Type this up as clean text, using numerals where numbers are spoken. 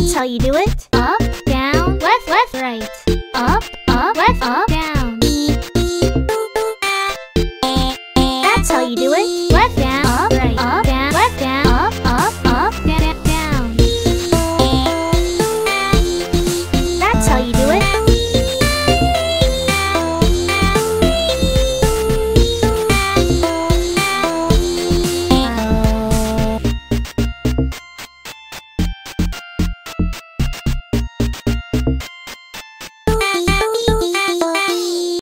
That's how you do it. Up, down, left, right.